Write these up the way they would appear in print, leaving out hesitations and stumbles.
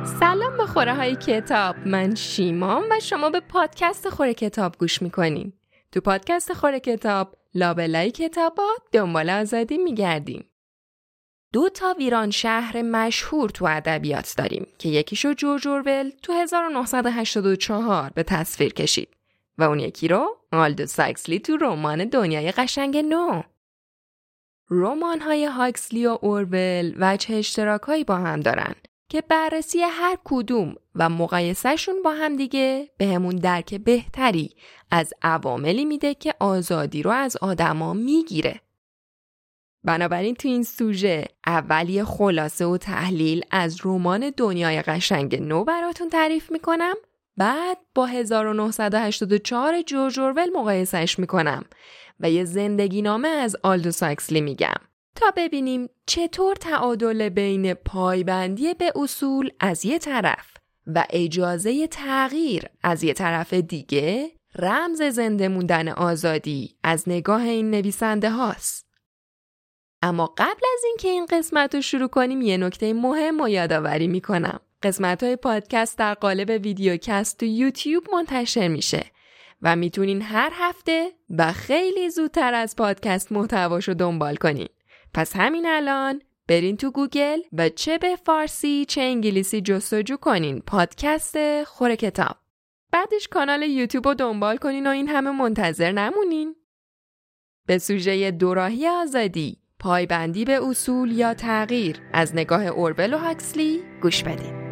سلام به خوره های کتاب. من شیمام و شما به پادکست خوره کتاب گوش میکنین. تو پادکست خوره کتاب لابلای کتابات دنبال آزادی میگردیم. 2 ویران شهر مشهور تو ادبیات داریم که یکیشو جورج اورول تو 1984 به تصویر کشید و اون یکی رو آلدو ساکسلی تو رمان دنیای قشنگ نو. رمان‌های هاکسلی و اورول وجه اشتراکایی با هم دارن که بررسی هر کدوم و مقایسهشون با هم دیگه بهمون درک بهتری از عواملی میده که آزادی رو از آدما میگیره. بنابراین تو این سوژه اولی خلاصه و تحلیل از رمان دنیای قشنگ نو براتون تعریف میکنم، بعد با 1984 جورج اورول مقایسهش میکنم و یه زندگی نامه از آلدو ساکسلی میگم تا ببینیم چطور تعادل بین پایبندی به اصول از یه طرف و اجازه تغییر از یه طرف دیگه رمز زنده موندن آزادی از نگاه این نویسنده هاست. اما قبل از اینکه این قسمت رو شروع کنیم یه نکته مهم رو یادآوری میکنم. قسمت‌های پادکست در قالب ویدیوکست تو یوتیوب منتشر میشه و میتونین هر هفته و خیلی زودتر از پادکست محتواشو دنبال کنین. پس همین الان برین تو گوگل و چه به فارسی چه انگلیسی جستجو کنین پادکست خوره کتاب. بعدش کانال یوتیوب رو دنبال کنین و این همه منتظر نمونین. به سوژه دوراهی آزادی، پایبندی به اصول یا تغییر از نگاه اورول و هاکسلی گوش بدین.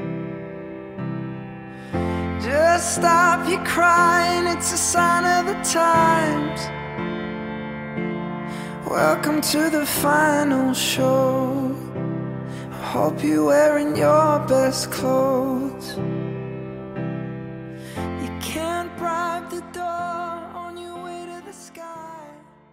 Just stop your crying, it's a sign of the times. Welcome to the final show. I hope you're wearing your best clothes. You can't bribe the door on your way to the sky.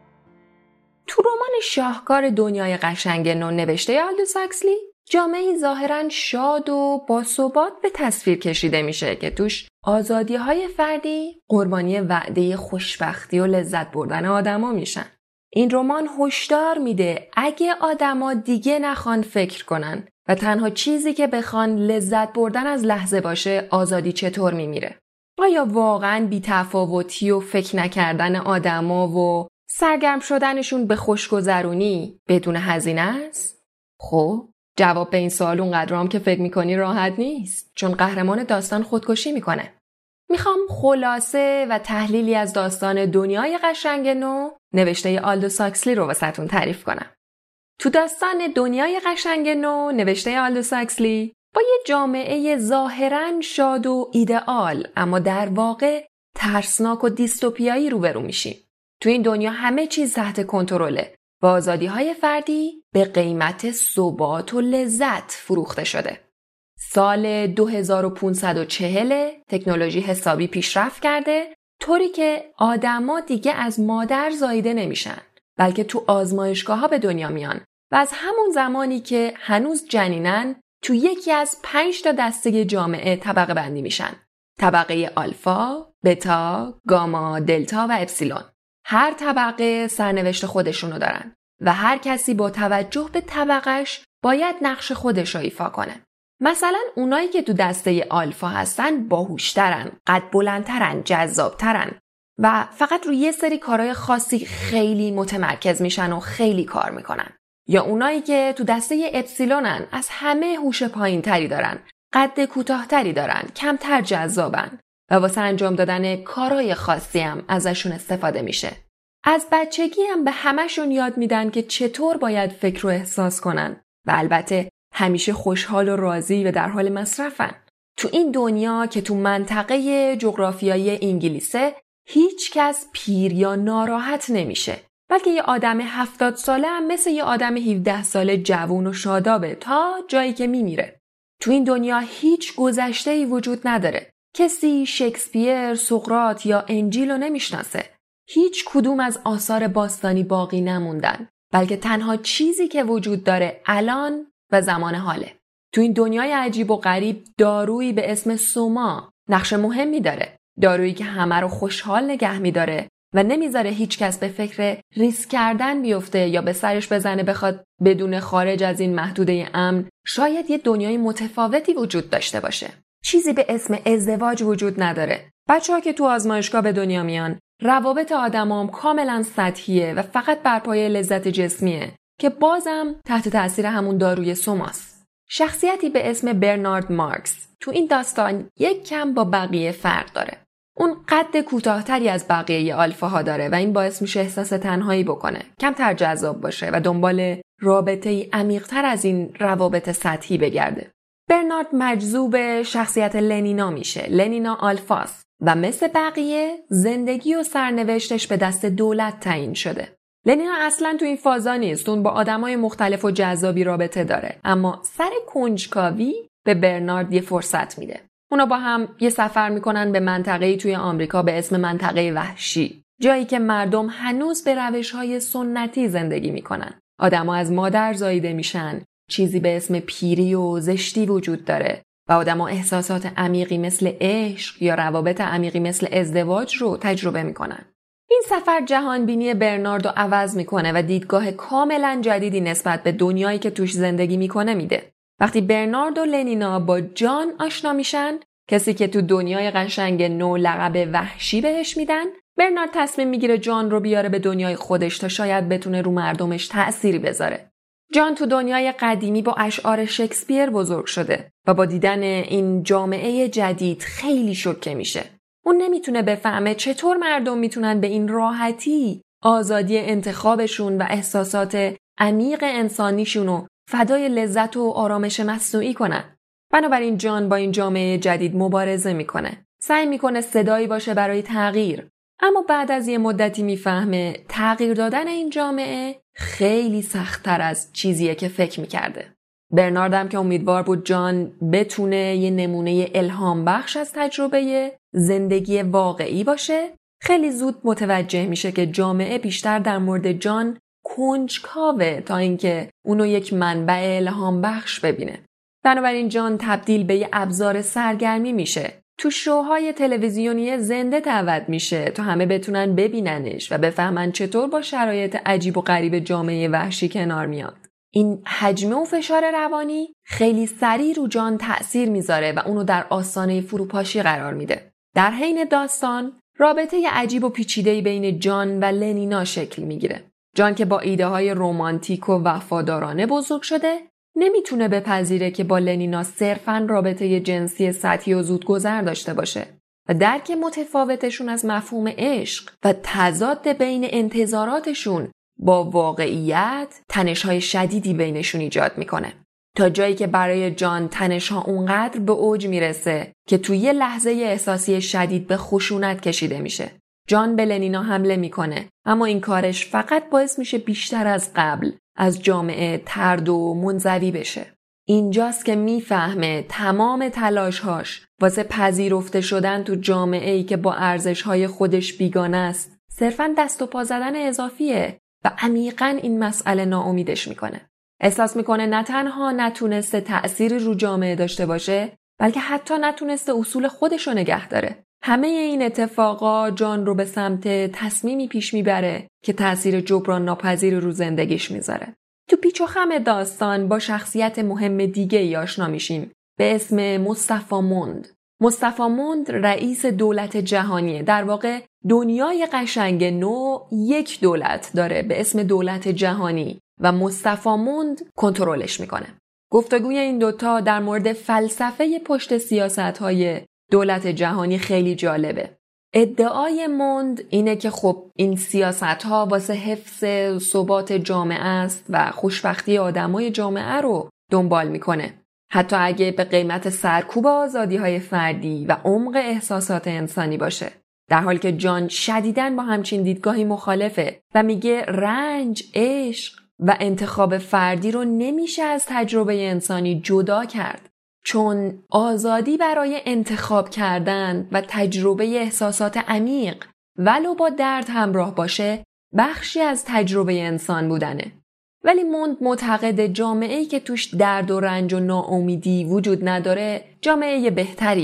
تو رمان شاهکار دنیای قشنگ نو نوشته آلدو ساکسلی جامعه‌ای ظاهراً شاد و باثبات به تصویر کشیده میشه که توش آزادی‌های فردی قربانی وعده خوشبختی و لذت بردن آدما میشن. این رمان هشدار میده اگه آدما دیگه نخوان فکر کنن و تنها چیزی که بخوان لذت بردن از لحظه باشه، آزادی چطور میمیره. آیا واقعاً بی‌تفاوتی و فکر نکردن آدما و سرگرم شدنشون به خوشگذرونی بدون هزینه است؟ خب جواب به این سوال اونقدرام که فکر میکنی راحت نیست، چون قهرمان داستان خودکشی میکنه. میخوام خلاصه و تحلیلی از داستان دنیای قشنگ نو نوشته آلدو ساکسلی رو واسهتون تعریف کنم. تو داستان دنیای قشنگ نو نوشته آلدو ساکسلی با یه جامعه ظاهراً شاد و ایدئال اما در واقع ترسناک و دیستوپیایی روبرو میشیم. تو این دنیا همه چیز تحت کنترله و آزادی‌های فردی به قیمت ثبات و لذت فروخته شده. سال 2540 تکنولوژی حسابی پیشرفت کرده، طوری که آدما دیگه از مادر زاییده نمیشن، بلکه تو آزمایشگاه‌ها به دنیا میان و از همون زمانی که هنوز جنینن تو یکی از 5 دسته جامعه طبقه بندی میشن. طبقه آلفا، بتا، گاما، دلتا و اپسیلون. هر طبقه سرنوشت خودشونو دارن و هر کسی با توجه به طبقش باید نقش خودش رو ایفا کنه. مثلا اونایی که تو دسته آلفا هستن باهوشترن، قد بلندترن، جذابترن و فقط روی یه سری کارهای خاصی خیلی متمرکز میشن و خیلی کار میکنن. یا اونایی که تو دسته اپسیلونن، از همه هوش پایینتری دارن، قد کوتاهتری دارن، کمتر جذابن و واسه انجام دادن کارهای خاصی هم ازشون استفاده میشه. از بچگی هم به همشون یاد میدن که چطور باید فکر و احساس کنن و البته همیشه خوشحال و راضی و در حال مصرفن. تو این دنیا که تو منطقه جغرافیایی انگلیسه هیچ کس پیر یا ناراحت نمیشه، بلکه یه آدم 70 ساله هم مثل یه آدم 17 ساله جوون و شادابه تا جایی که میمیره. تو این دنیا هیچ گذشته‌ای وجود نداره. کسی شکسپیر، سقراط یا انجیل رو نمیشناسه. هیچ کدوم از آثار باستانی باقی نموندن، بلکه تنها چیزی که وجود داره الان و زمان حاله. تو این دنیای عجیب و غریب دارویی به اسم سوما نقش مهمی داره. دارویی که همه رو خوشحال نگه می‌داره و نمیذاره هیچ کس به فکر ریسک کردن بیفته یا به سرش بزنه بخواد بدون خارج از این محدوده امن شاید یه دنیای متفاوتی وجود داشته باشه. چیزی به اسم ازدواج وجود نداره. بچه‌ها که تو آزمایشگاه به دنیا میان، روابط آدمام کاملا سطحیه و فقط بر پایه لذت جسمیه که بازم تحت تاثیر همون داروی سماست. شخصیتی به اسم برنارد مارکس تو این داستان یک کم با بقیه فرق داره. اون قد کوتاه‌تری از بقیه آلفاها داره و این باعث میشه احساس تنهایی بکنه، کمتر جذاب باشه و دنبال رابطه‌ای عمیق‌تر از این روابط سطحی بگرده. برنارد مجذوب شخصیت لنینا میشه. لنینا آلفاست و مثل بقیه زندگی و سرنوشتش به دست دولت تعیین شده. لنینا اصلاً تو این فازا نیست. اون با آدمای مختلف و جذابی رابطه داره، اما سر کنجکاوی به برنارد یه فرصت میده. اونا با هم یه سفر میکنن به منطقه‌ای توی آمریکا به اسم منطقه وحشی، جایی که مردم هنوز به روش‌های سنتی زندگی میکنن. آدم‌ها از مادر زاییده میشن، چیزی به اسم پیری و زشتی وجود داره و آدم‌ها احساسات عمیقی مثل عشق یا روابط عمیقی مثل ازدواج رو تجربه میکنن. این سفر جهانبینی برناردو عوض میکنه و دیدگاه کاملا جدیدی نسبت به دنیایی که توش زندگی میکنه میده. وقتی برنارد و لنینا با جان آشنا میشن، کسی که تو دنیای قشنگ نو لقب وحشی بهش میدن، برنارد تصمیم میگیره جان رو بیاره به دنیای خودش تا شاید بتونه رو مردمش تأثیری بذاره. جان تو دنیای قدیمی با اشعار شکسپیر بزرگ شده و با دیدن این جامعه جدید خیلی شوکه میشه. اون نمیتونه بفهمه چطور مردم میتونن به این راحتی آزادی انتخابشون و احساسات عمیق انسانیشونو فدای لذت و آرامش مصنوعی کنن. بنابراین جان با این جامعه جدید مبارزه میکنه. سعی میکنه صدایی باشه برای تغییر. اما بعد از یه مدتی میفهمه تغییر دادن این جامعه خیلی سخت‌تر از چیزیه که فکر میکرده. برنارد هم که امیدوار بود جان بتونه یه نمونه الهام بخش از تجربه زندگی واقعی باشه، خیلی زود متوجه میشه که جامعه بیشتر در مورد جان کنجکاوه تا اینکه اونو یک منبع الهام بخش ببینه. بنابراین جان تبدیل به یه ابزار سرگرمی میشه. تو شوهای تلویزیونی زنده دعوت میشه تا همه بتونن ببیننش و بفهمن چطور با شرایط عجیب و غریب جامعه وحشی کنار میاد. این حجم و فشار روانی خیلی سریع رو جان تأثیر میذاره و اونو در آستانه فروپاشی قرار میده. در حین داستان رابطه عجیب و پیچیده‌ای بین جان و لنینا شکل میگیره. جان که با ایده های رمانتیک و وفادارانه بزرگ شده نمیتونه بپذیره که با لنینا صرفاً رابطه جنسی سطحی و زودگذر داشته باشه و درک متفاوتشون از مفهوم عشق و تضاد بین انتظاراتشون با واقعیت تنش‌های شدیدی بینشون ایجاد میکنه، تا جایی که برای جان تنش‌ها اونقدر به اوج میرسه که توی یه لحظه احساسی شدید به خشونت کشیده میشه. جان به لنینا حمله میکنه، اما این کارش فقط باعث میشه بیشتر از قبل از جامعه طرد و منزوی بشه. اینجاست که میفهمه تمام تلاش‌هاش واسه پذیرفته شدن تو جامعه‌ای که با ارزش‌های خودش بیگانه است صرفاً دست و پا زدن اضافیه و عمیقاً این مسئله ناامیدش میکنه. احساس میکنه نه تنها نتونسته تأثیری رو جامعه داشته باشه، بلکه حتی نتونسته اصول خودشو نگه داره. همه این اتفاقا جان رو به سمت تصمیمی پیش میبره که تأثیر جبران ناپذیر رو زندگیش میذاره. تو پیچ و خم داستان با شخصیت مهم دیگه‌ای آشنا میشیم به اسم مصطفی موند. مصطفی موند رئیس دولت جهانیه. در واقع دنیای قشنگ نو یک دولت داره به اسم دولت جهانی و مصطفی موند کنترلش میکنه. گفتگوی این دوتا در مورد فلسفه پشت سیاست‌های دولت جهانی خیلی جالبه. ادعای موند اینه که خب این سیاست‌ها واسه حفظ ثبات جامعه است و خوشبختی آدمای جامعه رو دنبال میکنه، حتی اگه به قیمت سرکوب آزادی‌های فردی و عمق احساسات انسانی باشه. در حالی که جان شدیداً با همچین دیدگاهی مخالفه و میگه رنج، عشق و انتخاب فردی رو نمیشه از تجربه انسانی جدا کرد، چون آزادی برای انتخاب کردن و تجربه احساسات عمیق ولو با درد همراه باشه بخشی از تجربه انسان بودنه. ولی موند معتقد جامعه‌ای که توش درد و رنج و ناامیدی وجود نداره جامعه بهتریه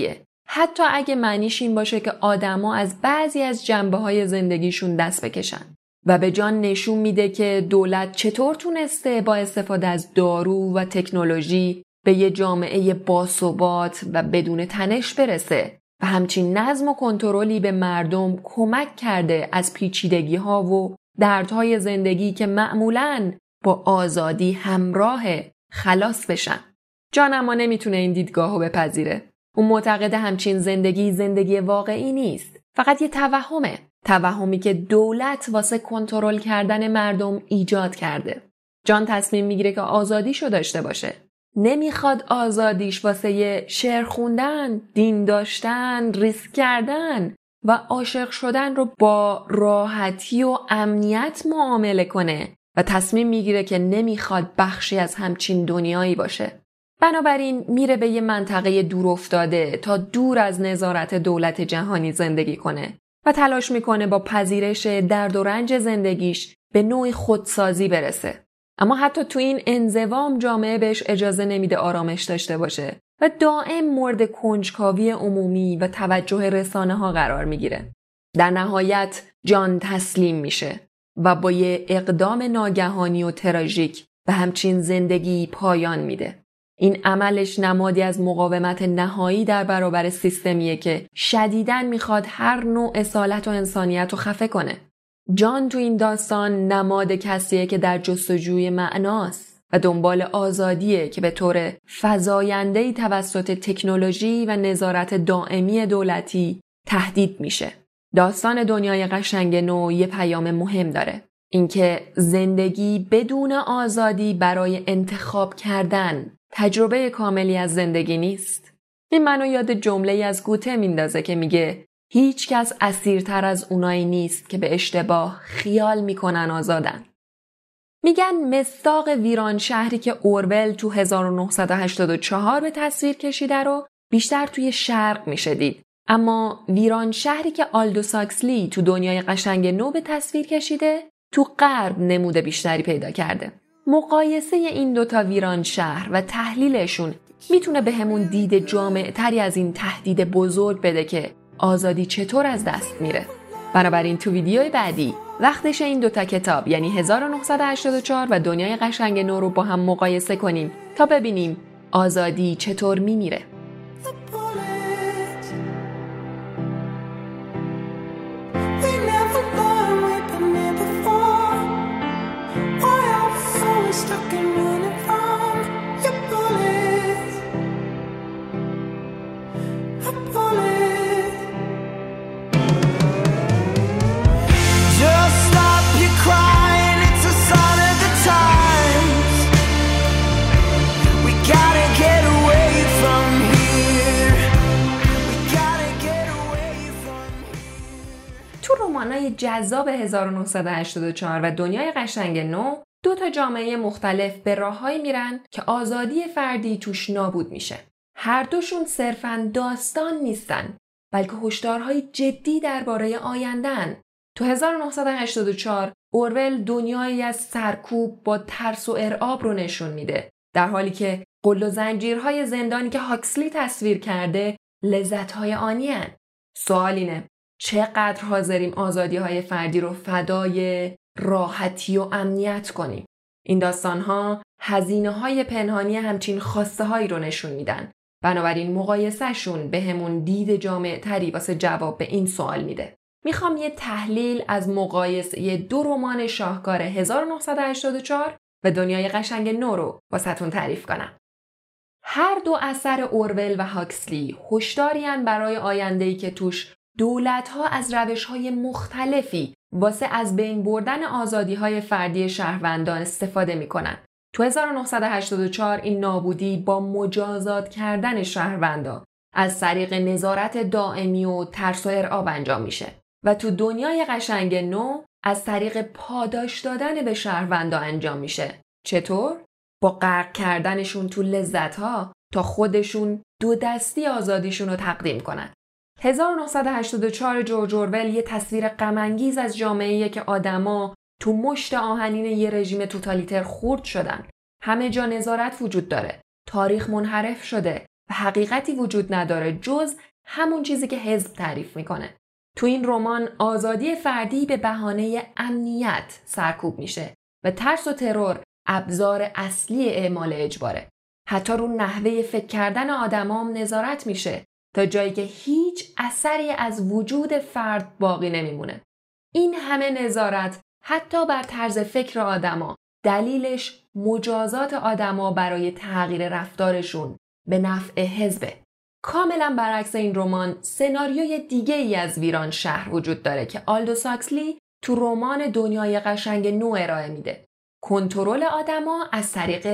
حتی اگه معنیش این باشه که آدما از بعضی از جنبه‌های زندگیشون دست بکشن. و به جان نشون میده که دولت چطور تونسته با استفاده از دارو و تکنولوژی به یه جامعه باثبات و بدون تنش برسه و همچین نظم و کنترلی به مردم کمک کرده از پیچیدگی‌ها و دردهای زندگی که معمولاً با آزادی همراه خلاص بشن. جان اما نمیتونه این دیدگاهو بپذیره. اون معتقد همچین زندگی واقعی نیست. فقط یه توهمه. توهمی که دولت واسه کنترل کردن مردم ایجاد کرده. جان تصمیم میگیره که آزادیشو داشته باشه. نمیخواد آزادیش واسه یه شعر خوندن، دین داشتن، ریسک کردن و عاشق شدن رو با راحتی و امنیت معامله کنه و تصمیم میگیره که نمیخواد بخشی از همچین دنیایی باشه. بنابراین میره به یه منطقه دور افتاده تا دور از نظارت دولت جهانی زندگی کنه و تلاش میکنه با پذیرش درد و رنج زندگیش به نوعی خودسازی برسه. اما حتی تو این انزوام جامعه بهش اجازه نمیده آرامش داشته باشه و دائم مورد کنجکاوی عمومی و توجه رسانه ها قرار میگیره. در نهایت جان تسلیم میشه و با یه اقدام ناگهانی و تراژیک به همچین زندگی پایان میده. این عملش نمادی از مقاومت نهایی در برابر سیستمیه که شدیداً میخواد هر نوع اصالت و انسانیت رو خفه کنه. جان تو این داستان نماد کسیه که در جستجوی معناست و دنبال آزادیه که به طور فزاینده‌ای توسط تکنولوژی و نظارت دائمی دولتی تهدید میشه. داستان دنیای قشنگ نو یه پیام مهم داره. اینکه زندگی بدون آزادی برای انتخاب کردن تجربه کاملی از زندگی نیست. این منو یاد جمله‌ای از گوته میندازه که میگه هیچ کس اسیرتر از اونایی نیست که به اشتباه خیال میکنن آزادن. میگن مصداق ویران شهری که اورول تو 1984 به تصویر کشیده رو بیشتر توی شرق میشه دید. اما ویران شهری که آلدوس هاکسلی تو دنیای قشنگ نو به تصویر کشیده تو غرب نمود بیشتری پیدا کرده. مقایسه این دوتا ویران شهر و تحلیلشون میتونه به همون دید جامع تری از این تهدید بزرگ بده که آزادی چطور از دست میره. بنابراین تو ویدیوی بعدی وقتش این دوتا کتاب یعنی 1984 و دنیای قشنگ نو رو با هم مقایسه کنیم تا ببینیم آزادی چطور میمیره. رمان‌های جذاب 1984 و دنیای قشنگ نو دو تا جامعه مختلف به راههایی میرن که آزادی فردی توش نابود میشه. هر دوشون صرفاً داستان نیستن، بلکه هشدارهای جدی درباره آینده‌ان. تو 1984 اورول دنیایی از سرکوب با ترس و ارعاب رو نشون میده، در حالی که قل و زنجیرهای زندانی که هاکسلی تصویر کرده لذت‌های آنی‌اند. سوال اینه چقدر حاضریم آزادی‌های فردی رو فدای راحتی و امنیت کنیم؟ این داستان‌ها هزینه‌های پنهانی همچین خواسته‌هایی رو نشون میدن. بنابراین مقایسه‌شون به همون دید جامع تری واسه جواب به این سوال میده. میخوام یه تحلیل از مقایسه دو رمان شاهکار 1984 و دنیای قشنگ نو رو واسه‌تون تعریف کنم. هر دو اثر اورول و هاکسلی هشداری‌اند برای آینده‌ای که توش دولت‌ها از روش‌های مختلفی واسه از بین بردن آزادی‌های فردی شهروندان استفاده می‌کنن. تو 1984 این نابودی با مجازات کردن شهروندان از طریق نظارت دائمی و ترس و ارعاب انجام میشه و تو دنیای قشنگ نو از طریق پاداش دادن به شهروندان انجام میشه. چطور؟ با غرق کردنشون تو لذت‌ها تا خودشون دو دستی آزادیشون رو تقدیم کنن. 1984 جورج اورول یه تصویر غم‌انگیز از جامعه‌ایه که آدما تو مشت آهنین یه رژیم توتالیتر خورد شدن. همه جا نظارت وجود داره. تاریخ منحرف شده و حقیقتی وجود نداره جز همون چیزی که حزب تعریف میکنه. تو این رمان آزادی فردی به بهانه امنیت سرکوب میشه و ترس و ترور ابزار اصلی اعمال اجباره. حتی رو نحوه فکر کردن آدمام نظارت میشه تا جایی که هیچ اثری از وجود فرد باقی نمیمونه. این همه نظارت حتی بر طرز فکر آدما، دلیلش مجازات آدما برای تغییر رفتارشون به نفع حزبه. کاملا برعکس این رمان سناریوی دیگه ای از ویران شهر وجود داره که آلدوس هاکسلی تو رمان دنیای قشنگ 9 ارائه میده. کنترل آدما از طریق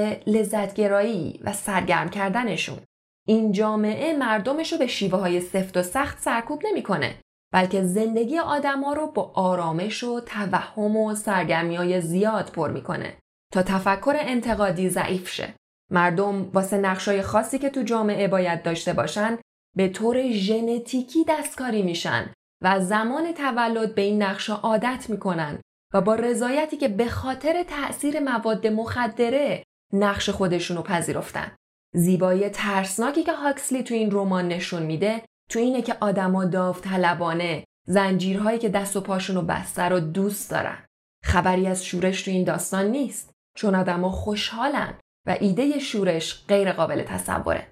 لذتگرایی و سرگرم کردنشون. این جامعه مردمشو به شیوه‌های سفت و سخت سرکوب نمی‌کنه، بلکه زندگی آدما رو با آرامش و توهم و سرگرمی‌های زیاد پر می‌کنه تا تفکر انتقادی ضعیف شه. مردم واسه نقشای خاصی که تو جامعه باید داشته باشن به طور ژنتیکی دستکاری میشن و زمان تولد به این نقشا عادت میکنن و با رضایتی که به خاطر تأثیر مواد مخدره نقش خودشونو پذیرفتن. زیبایی ترسناکی که هاکسلی تو این رمان نشون میده تو اینه که آدما داوطلبانه زنجیرهایی که دست و پاشونو بسته رو دوست دارن. خبری از شورش تو این داستان نیست، چون آدما خوشحالن و ایده شورش غیر قابل تصوره.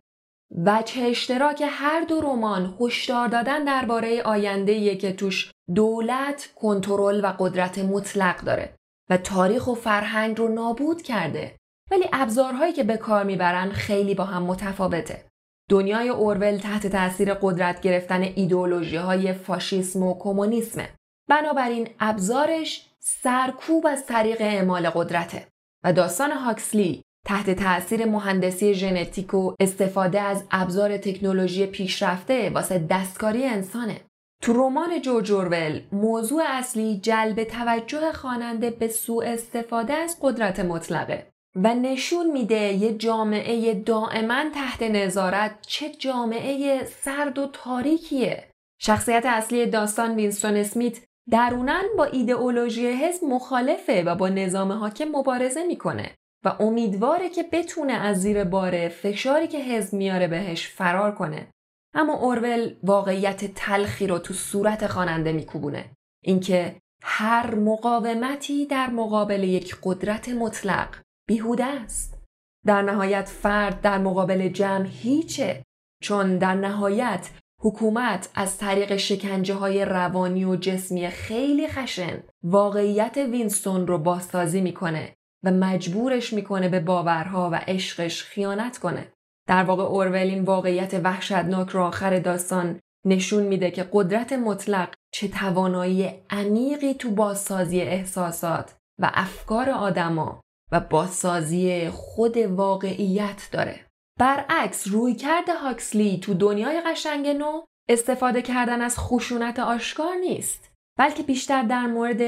وجه اشتراک هر دو رمان هشدار دادن درباره آینده‌ایه که توش دولت کنترل و قدرت مطلق داره و تاریخ و فرهنگ رو نابود کرده، ولی ابزارهایی که به کار میبرن خیلی با هم متفاوته. دنیای اورول تحت تاثیر قدرت گرفتن ایدئولوژی‌های فاشیسم و کمونیسمه. بنابراین ابزارش سرکوب از طریق اعمال قدرته و داستان هاکسلی تحت تأثیر مهندسی ژنتیک و استفاده از ابزار تکنولوژی پیشرفته واسه دستکاری انسانه. تو رمان جورج اورول موضوع اصلی جلب توجه خواننده به سوء استفاده از قدرت مطلقه و نشون میده یه جامعه دائما تحت نظارت چه جامعه سرد و تاریکیه. شخصیت اصلی داستان وینستون اسمیت دروناً با ایدئولوژی حزب مخالفه و با نظام حاکم مبارزه میکنه و امیدواره که بتونه از زیر بار فشاری که حزب میاره بهش فرار کنه. اما اورول واقعیت تلخی رو تو صورت خواننده میکوبونه. اینکه هر مقاومتی در مقابل یک قدرت مطلق بیهوده است. در نهایت فرد در مقابل جمع هیچه، چون در نهایت حکومت از طریق شکنجه‌های روانی و جسمی خیلی خشن واقعیت وینستون رو بازسازی میکنه و مجبورش میکنه به باورها و عشقش خیانت کنه. در واقع اورول این واقعیت وحشتناک رو آخر داستان نشون میده که قدرت مطلق چه توانایی عمیقی تو بازسازی احساسات و افکار آدما و بازسازی خود واقعیت داره. برعکس رویکرد هاکسلی تو دنیای قشنگ 9 استفاده کردن از خشونت آشکار نیست، بلکه بیشتر در مورد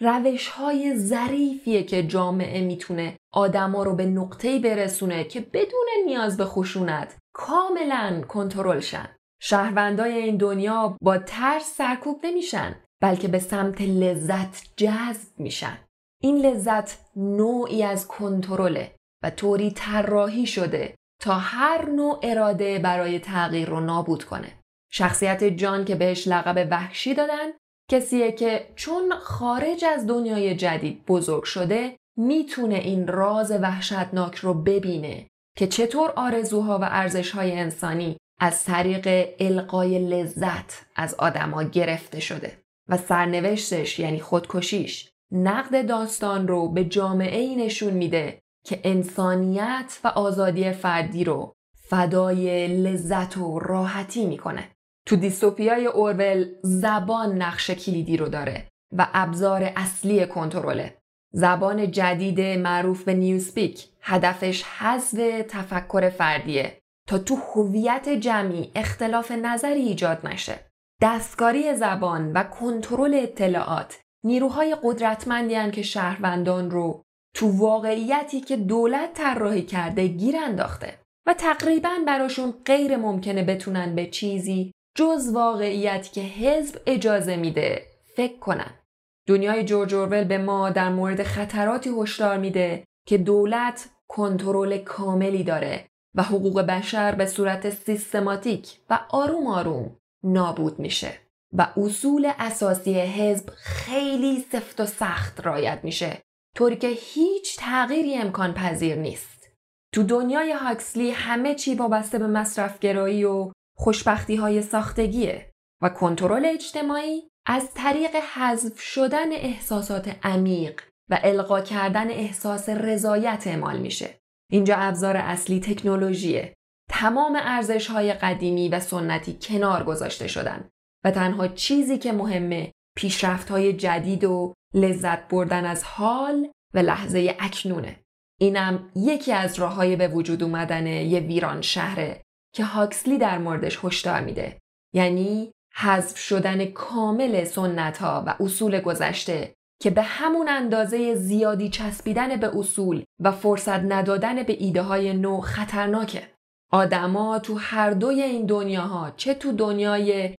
روش‌های ظریفیه که جامعه میتونه آدما رو به نقطه‌ای برسونه که بدون نیاز به خشونت کاملاً کنترل شن. شهروندای این دنیا با ترس سرکوب نمیشن، بلکه به سمت لذت جذب میشن. این لذت نوعی از کنترله و طوری طراحی شده تا هر نوع اراده برای تغییر رو نابود کنه. شخصیت جان که بهش لقب وحشی دادن کسیه که چون خارج از دنیای جدید بزرگ شده میتونه این راز وحشتناک رو ببینه که چطور آرزوها و ارزش‌های انسانی از طریق القای لذت از آدم‌ها گرفته شده و سرنوشتش یعنی خودکشیش نقد داستان رو به جامعه‌ای نشون میده که انسانیت و آزادی فردی رو فدای لذت و راحتی میکنه. تو دیستوپیای اورول زبان نقش کلیدی رو داره و ابزار اصلی کنترله. زبان جدید معروف به نیوسپیک هدفش حذف تفکر فردیه تا تو هویت جمعی اختلاف نظری ایجاد نشه. دستکاری زبان و کنترل اطلاعات نیروهای قدرتمندی هستند که شهروندان رو تو واقعیتی که دولت طراحی کرده گیر انداخته و تقریباً براشون غیر ممکنه بتونن به چیزی جز واقعیتی که حزب اجازه میده فکر کنن. دنیای جورج اورول به ما در مورد خطراتی هشدار میده که دولت کنترل کاملی داره و حقوق بشر به صورت سیستماتیک و آروم آروم نابود میشه و اصول اساسی حزب خیلی سفت و سخت رعایت میشه، طوری که هیچ تغییری امکان پذیر نیست. تو دنیای هاکسلی همه چی وابسته به مصرفگرایی و خوشبختی‌های ساختگیه و کنترل اجتماعی از طریق حذف شدن احساسات عمیق و القا کردن احساس رضایت اعمال میشه. اینجا ابزار اصلی تکنولوژیه. تمام ارزش‌های قدیمی و سنتی کنار گذاشته شدن و تنها چیزی که مهمه پیشرفت‌های جدید و لذت بردن از حال و لحظه اکنونه. اینم یکی از راه‌های به وجود اومدن یه ویران شهره که هاکسلی در موردش هشدار میده. یعنی حذف شدن کامل سنت‌ها و اصول گذشته که به همون اندازه زیادی چسبیدن به اصول و فرصت ندادن به ایده‌های نو خطرناکه. آدما تو هر دوی این دنیاها، چه تو دنیای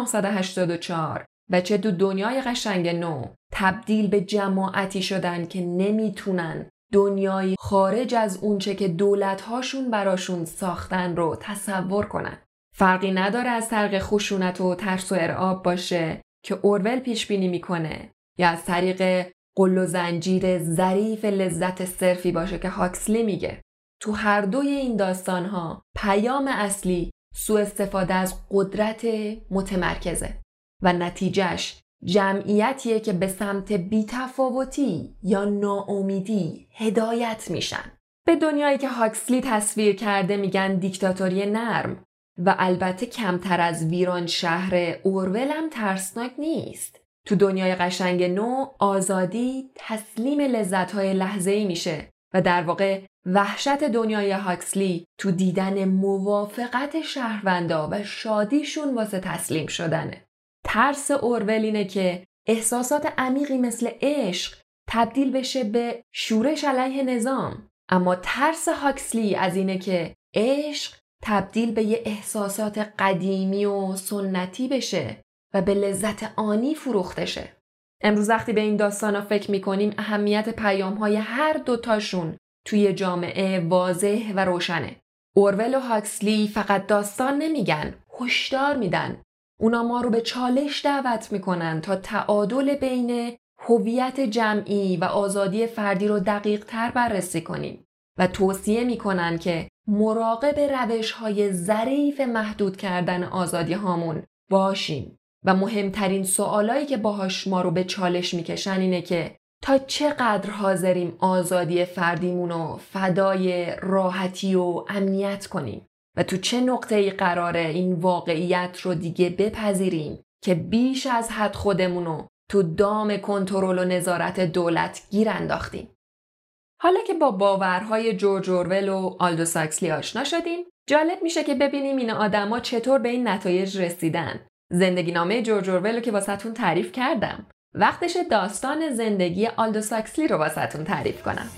1984 و چه تو دنیای قشنگ نو، تبدیل به جماعتی شدن که نمیتونن دنیای خارج از اونچه که دولت‌هاشون براشون ساختن رو تصور کنن. فرقی نداره از طریق خشونت و ترس و ارعاب باشه که اورول پیش بینی میکنه یا از طریق قل و زنجیر ظریف لذت صرفی باشه که هاکسلی میگه. تو هر دوی این داستان‌ها پیام اصلی سوء استفاده از قدرت متمرکزه و نتیجهش جمعیتیه که به سمت بی‌تفاوتی یا ناامیدی هدایت میشن. به دنیایی که هاکسلی تصویر کرده میگن دیکتاتوری نرم و البته کمتر از ویران شهر اورول هم ترسناک نیست. تو دنیای قشنگ نو آزادی تسلیم لذت‌های لحظه‌ای میشه و در واقع وحشت دنیای هاکسلی تو دیدن موافقت شهروندا و شادیشون واسه تسلیم شدنه. ترس اورول اینه که احساسات عمیقی مثل عشق تبدیل بشه به شورش علیه نظام، اما ترس هاکسلی از اینه که عشق تبدیل به یه احساسات قدیمی و سنتی بشه و به لذت آنی فروخته شه. امروز وقتی به این داستانا فکر میکنیم اهمیت پیام‌های هر دوتاشون توی جامعه واضح و روشنه. اورول و هاکسلی فقط داستان نمیگن، هشدار میدن. اونا ما رو به چالش دعوت میکنن تا تعادل بین هویت جمعی و آزادی فردی رو دقیق تر بررسی کنیم و توصیه میکنن که مراقب روش‌های ظریف محدود کردن آزادی هامون باشیم و مهمترین سوالایی که باهاش ما رو به چالش میکشن اینه که تا چقدر حاضریم آزادی فردیمون رو فدای راحتی و امنیت کنیم و تو چه نقطه‌ای قراره این واقعیت رو دیگه بپذیریم که بیش از حد خودمونو تو دام کنترل و نظارت دولت گیر انداختیم. حالا که با باورهای جورج اورول و آلدوس هاکسلی آشنا شدیم، جالب میشه که ببینیم این آدما چطور به این نتایج رسیدن. زندگی نامه جورج اورول رو که واسهتون تعریف کردم. وقتش داستان زندگی آلدوس هاکسلی رو واسهتون تعریف کنم.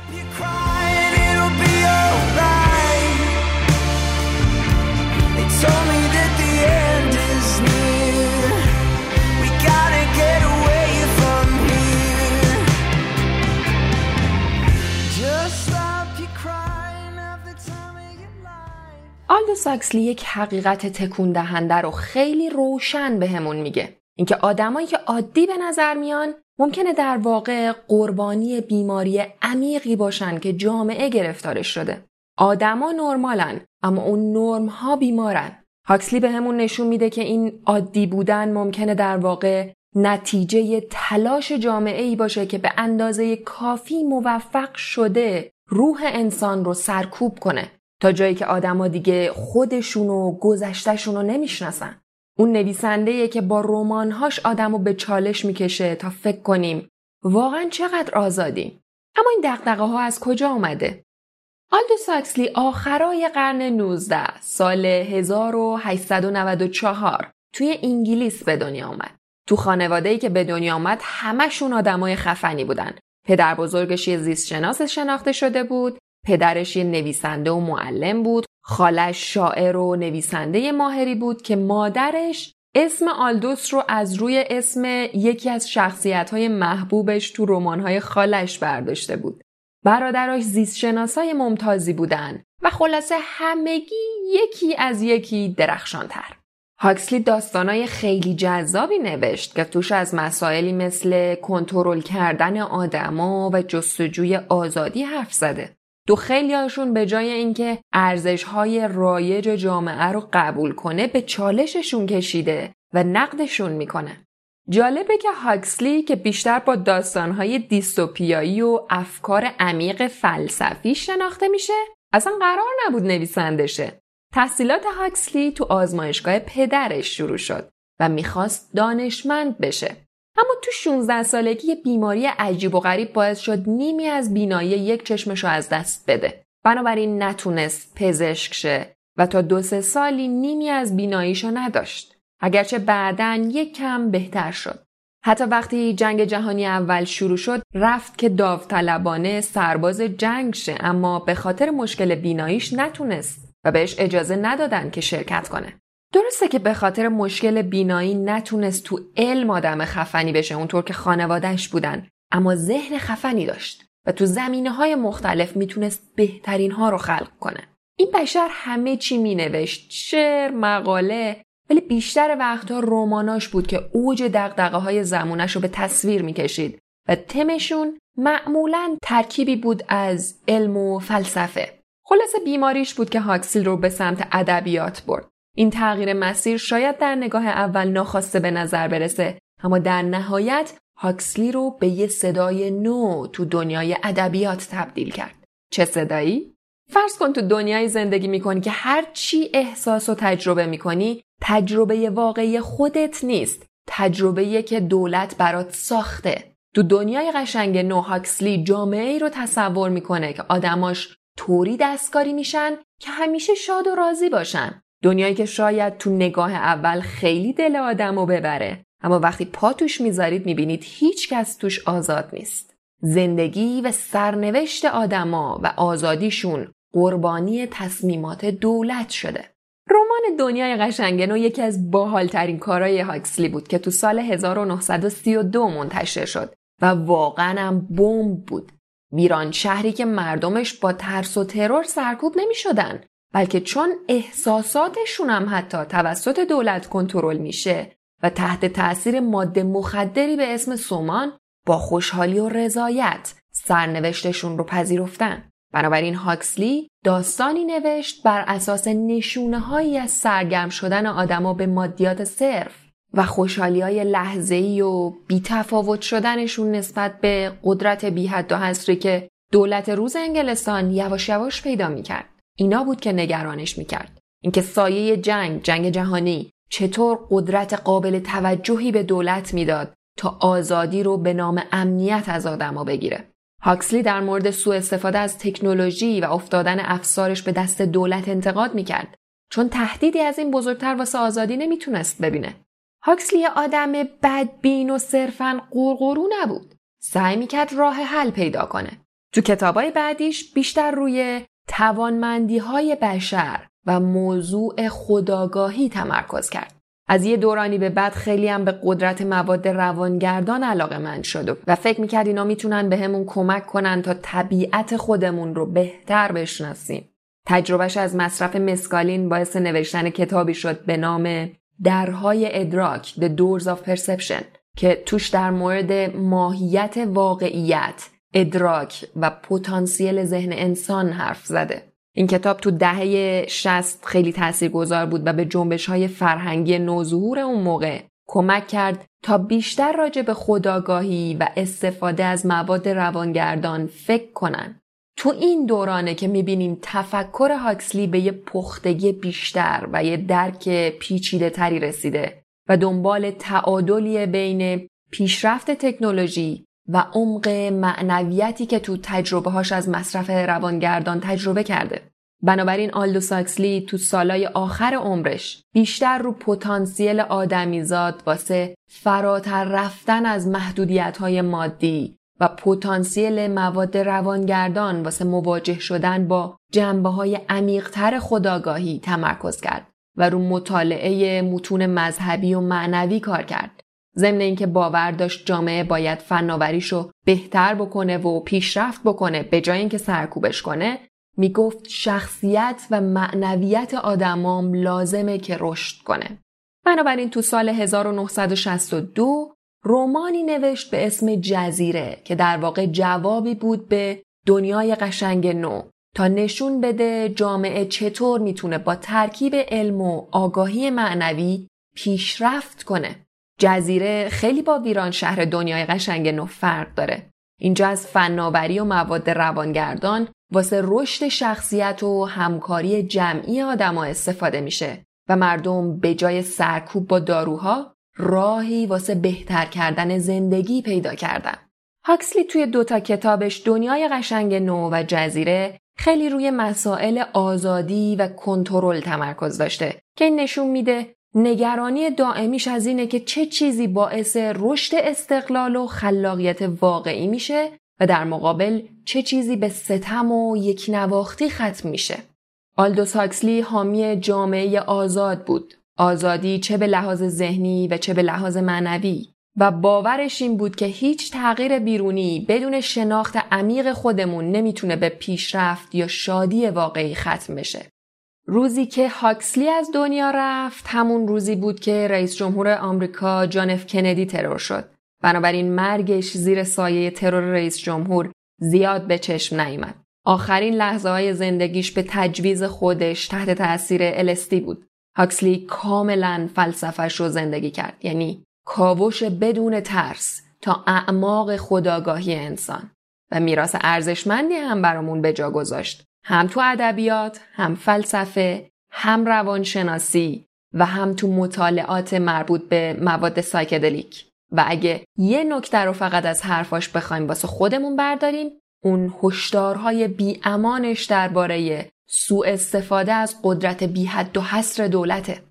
آلدوس هاکسلی یک حقیقت تکون دهنده رو خیلی روشن بهمون میگه. اینکه آدمایی که عادی به نظر میان ممکنه در واقع قربانی بیماری عمیقی باشن که جامعه گرفتارش شده. آدما نرمالن اما اون نرم‌ها بیمارن. هاکسلی بهمون نشون میده که این عادی بودن ممکنه در واقع نتیجه تلاش جامعه‌ای باشه که به اندازه کافی موفق شده روح انسان رو سرکوب کنه تا جایی که آدما دیگه خودشون و گذشته‌شون رو نمیشناسن. اون نویسنده‌ایه که با رمان‌هاش آدمو به چالش میکشه تا فکر کنیم واقعاً چقدر آزادیم. اما این دغدغه‌ها از کجا اومده؟ آلدوس هاکسلی آخرای قرن 19 سال 1894 توی انگلیس به دنیا اومد. تو خانواده‌ای که به دنیا اومد همشون آدمای خفنی بودن. پدر بزرگش یه زیست شناس شناخته شده بود، پدرش یه نویسنده و معلم بود، خالش شاعر و نویسنده ماهری بود که مادرش اسم آلدوس رو از روی اسم یکی از شخصیت‌های محبوبش تو رمان‌های خالش برداشته بود. برادراش زیستشناسای ممتازی بودن و خلاصه همگی یکی از یکی درخشان‌تر. هاکسلی داستانای خیلی جذابی نوشت که توش از مسائلی مثل کنترل کردن آدما و جستجوی آزادی حرف زده. خیلی هاشون به جای اینکه ارزش‌های رایج جامعه رو قبول کنه به چالششون کشیده و نقدشون میکنه. جالبه که هاکسلی که بیشتر با داستانهای دیستوپیایی و افکار عمیق فلسفی شناخته میشه، اصلا قرار نبود نویسنده شه. تحصیلات هاکسلی تو آزمایشگاه پدرش شروع شد و میخواست دانشمند بشه. اما تو 16 سالگی بیماری عجیب و غریب باعث شد نیمی از بینایی یک چشمشو از دست بده. بنابراین نتونست پزشک شه و تا 2-3 سالی نیمی از بیناییشو نداشت. اگرچه بعداً یک کم بهتر شد. حتی وقتی جنگ جهانی اول شروع شد رفت که داوطلبانه سرباز جنگ شه، اما به خاطر مشکل بیناییش نتونست و بهش اجازه ندادن که شرکت کنه. درسته که به خاطر مشکل بینایی نتونست تو علم آدم خفنی بشه اونطور که خانواده‌اش بودن، اما ذهن خفنی داشت و تو زمینه‌های مختلف میتونست بهترین ها رو خلق کنه. این بشر همه چی مینوشت، شعر، مقاله، ولی بیشتر وقتها رماناش بود که اوج دغدغه‌های زمونش رو به تصویر میکشید و تمشون معمولاً ترکیبی بود از علم و فلسفه. خلاصه بیماریش بود که هاکسلی رو به سمت ادبیات برد. این تغییر مسیر شاید در نگاه اول ناخواسته به نظر برسه، اما در نهایت هاکسلی رو به یه صدای نو تو دنیای ادبیات تبدیل کرد. چه صدایی؟ فرض کن تو دنیای زندگی میکنی که هر چی احساس و تجربه میکنی تجربه واقعی خودت نیست، تجربه‌ای که دولت برات ساخته. تو دنیای قشنگ نو هاکسلی جامعه‌ای رو تصور میکنه که آدماش طوری دستکاری میشن که همیشه شاد و راضی باشن. دنیایی که شاید تو نگاه اول خیلی دل آدمو ببره، اما وقتی پا توش میذارید میبینید هیچ کس توش آزاد نیست. زندگی و سرنوشت آدما و آزادیشون قربانی تصمیمات دولت شده. رمان دنیای قشنگ نو یکی از باحال‌ترین کارهای هاکسلی بود که تو سال 1932 منتشر شد و واقعاً هم بمب بود. ویران شهری که مردمش با ترس و ترور سرکوب نمی‌شدن، بلکه چون احساساتشون هم حتی توسط دولت کنترل میشه و تحت تأثیر ماده مخدری به اسم سومان با خوشحالی و رضایت سرنوشتشون رو پذیرفتن. بنابراین هاکسلی داستانی نوشت بر اساس نشونه‌هایی از سرگرم شدن آدما به مادیات صرف و خوشحالی‌های لحظه‌ای و بی‌تفاوت شدنشون نسبت به قدرت بی‌حد و حصری که دولت روز انگلستان یواش یواش پیدا می‌کرد. اینا بود که نگرانش می‌کرد. اینکه سایه جنگ جهانی چطور قدرت قابل توجهی به دولت میداد تا آزادی رو به نام امنیت از آدما بگیره. هاکسلی در مورد سوء استفاده از تکنولوژی و افتادن افسارش به دست دولت انتقاد میکرد، چون تهدیدی از این بزرگتر واسه آزادی نمیتونست ببینه. هاکسلی آدم بدبین و صرفاً قرقرو نبود. سعی میکرد راه حل پیدا کنه. تو کتابای بعدیش بیشتر روی توانمندی‌های بشر و موضوع خودآگاهی تمرکز کرد. از یه دورانی به بعد خیلی هم به قدرت مواد روانگردان علاقه‌مند شد و فکر می‌کرد اینا میتونن بهمون کمک کنن تا طبیعت خودمون رو بهتر بشناسیم. تجربهش از مصرف مسکالین باعث نوشتن کتابی شد به نام درهای ادراک The Doors of Perception که توش در مورد ماهیت واقعیت، ادراک و پتانسیل ذهن انسان حرف زده. این کتاب تو دهه 60 خیلی تاثیرگذار بود و به جنبش‌های فرهنگی نوظهور اون موقع کمک کرد تا بیشتر راجع به خودآگاهی و استفاده از مواد روانگردان فکر کنن. تو این دورانه که می‌بینیم تفکر هاکسلی به یه پختگی بیشتر و یه درک پیچیده‌تری رسیده و دنبال تعادلی بین پیشرفت تکنولوژی و عمق معنویتی که تو تجربه‌هاش از مصرف روانگردان تجربه کرده. بنابراین آلدوس هاکسلی تو سالای آخر عمرش بیشتر رو پتانسیل آدمیزاد واسه فراتر رفتن از محدودیت‌های مادی و پتانسیل مواد روانگردان واسه مواجه شدن با جنبه‌های عمیق‌تر خودآگاهی تمرکز کرد و رو مطالعه متون مذهبی و معنوی کار کرد. ضمن اینکه باور داشت جامعه باید فناوریشو بهتر بکنه و پیشرفت بکنه به جای اینکه سرکوبش کنه، میگفت شخصیت و معنویت آدمام لازمه که رشد کنه. بنابراین تو سال 1962 رمانی نوشت به اسم جزیره که در واقع جوابی بود به دنیای قشنگ نو تا نشون بده جامعه چطور میتونه با ترکیب علم و آگاهی معنوی پیشرفت کنه. جزیره خیلی با ویران شهر دنیای قشنگ نو فرق داره. اینجا از فناوری و مواد روانگردان واسه رشد شخصیت و همکاری جمعی آدم‌ها استفاده میشه و مردم به جای سرکوب با داروها راهی واسه بهتر کردن زندگی پیدا کردن. هاکسلی توی 2 کتابش دنیای قشنگ نو و جزیره خیلی روی مسائل آزادی و کنترل تمرکز داشته که این نشون میده نگرانی دائمیش از اینه که چه چیزی باعث رشد استقلال و خلاقیت واقعی میشه و در مقابل چه چیزی به ستم و یکنواختی ختم میشه. آلدوس هاکسلی حامی جامعه آزاد بود. آزادی چه به لحاظ ذهنی و چه به لحاظ معنوی و باورش این بود که هیچ تغییر بیرونی بدون شناخت عمیق خودمون نمیتونه به پیشرفت یا شادی واقعی ختم بشه. روزی که هاکسلی از دنیا رفت همون روزی بود که رئیس جمهور آمریکا جان اف کندی ترور شد. بنابراین مرگش زیر سایه ترور رئیس جمهور زیاد به چشم نیامد. آخرین لحظه‌های زندگیش به تجویز خودش تحت تأثیر LSD بود. هاکسلی کاملاً فلسفه‌اش رو زندگی کرد، یعنی کاوش بدون ترس تا اعماق خودآگاهی انسان و میراث ارزشمندی هم برامون به جا گذاشت. هم تو ادبیات، هم فلسفه، هم روانشناسی و هم تو مطالعات مربوط به مواد سایکدلیک. و اگه یه نکته رو فقط از حرفاش بخوایم واسه خودمون برداریم، اون هشدارهای بی‌امانش درباره سوء استفاده از قدرت بی حد و حصر دولته.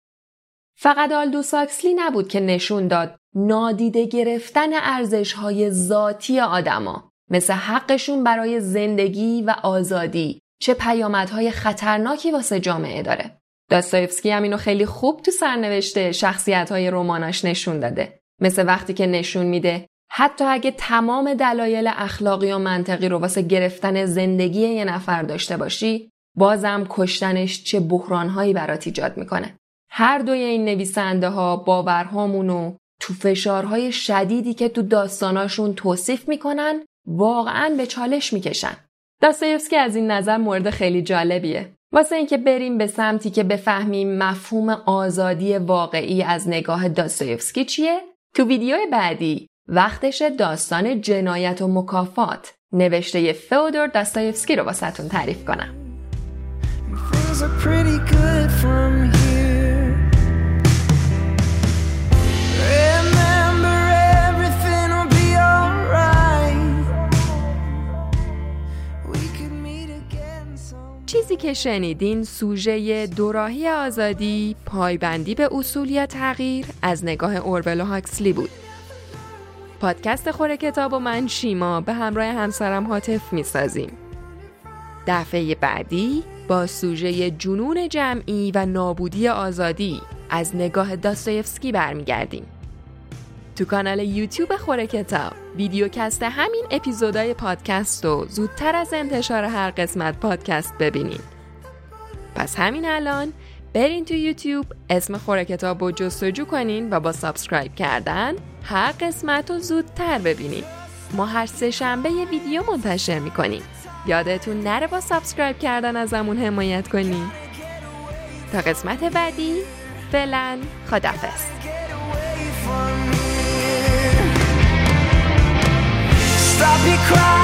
فقط آلدوس هاکسلی نبود که نشون داد نادیده گرفتن ارزش‌های ذاتی آدما مثل حقشون برای زندگی و آزادی چه پیامدهای خطرناکی واسه جامعه داره. داستایوفسکی هم اینو خیلی خوب تو سرنوشت شخصیت‌های رماناش نشون داده. مثل وقتی که نشون میده حتی اگه تمام دلایل اخلاقی و منطقی رو واسه گرفتن زندگی یه نفر داشته باشی، بازم کشتنش چه بحران‌هایی برات ایجاد میکنه. هر دوی این نویسنده ها باورهامونو تو فشارهای شدیدی که تو داستاناشون توصیف میکنن واقعاً به چالش میکشن. داستایوفسکی از این نظر مورد خیلی جالبیه. واسه اینکه بریم به سمتی که بفهمیم مفهوم آزادی واقعی از نگاه داستایوفسکی چیه، تو ویدیو بعدی وقتش داستان جنایت و مکافات نوشته فئودور داستایوفسکی رو واسهتون تعریف کنم. چیزی که شنیدین سوژه دوراهی آزادی، پایبندی به اصول یا تغییر از نگاه اورول و هاکسلی بود. پادکست خوره کتاب و من شیما به همراه همسرم هاتف میسازیم. دفعه بعدی با سوژه جنون جمعی و نابودی آزادی از نگاه داستایوفسکی برمیگردیم. تو کانال یوتیوب خوره کتاب ویدیوکست همین اپیزودهای پادکست رو زودتر از انتشار هر قسمت پادکست ببینید. پس همین الان برین تو یوتیوب اسم خوره کتاب رو جستجو کنین و با سابسکرایب کردن هر قسمت رو زودتر ببینید. ما هر 3 شنبه یه ویدیو منتشر میکنیم. یادتون نره با سابسکرایب کردن ازمون حمایت کنین. تا قسمت بعدی فعلا خداحافظ. Stop your crying.